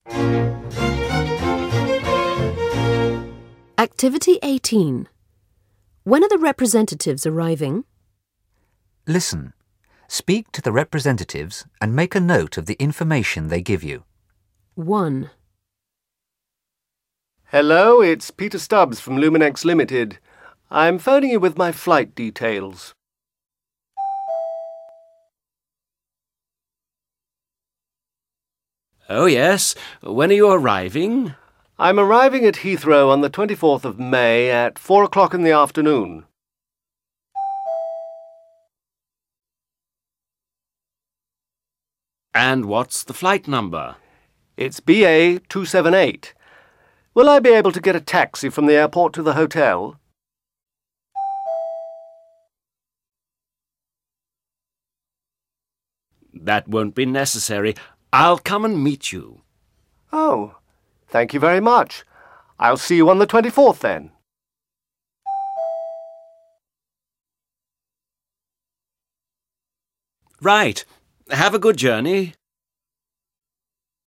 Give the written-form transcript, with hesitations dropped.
Activity 18. When are the representatives arriving? Listen. Speak to the representatives and make a note of the information they give you. 1. Hello, it's Peter Stubbs from Luminex Limited. I'm phoning you with my flight details. Oh, yes. When are you arriving? I'm arriving at Heathrow on the 24th of May at 4 o'clock in the afternoon. And what's the flight number? It's BA 278. Will I be able to get a taxi from the airport to the hotel? That won't be necessary. I'll come and meet you. Oh, thank you very much. I'll see you on the 24th then. Right. Have a good journey.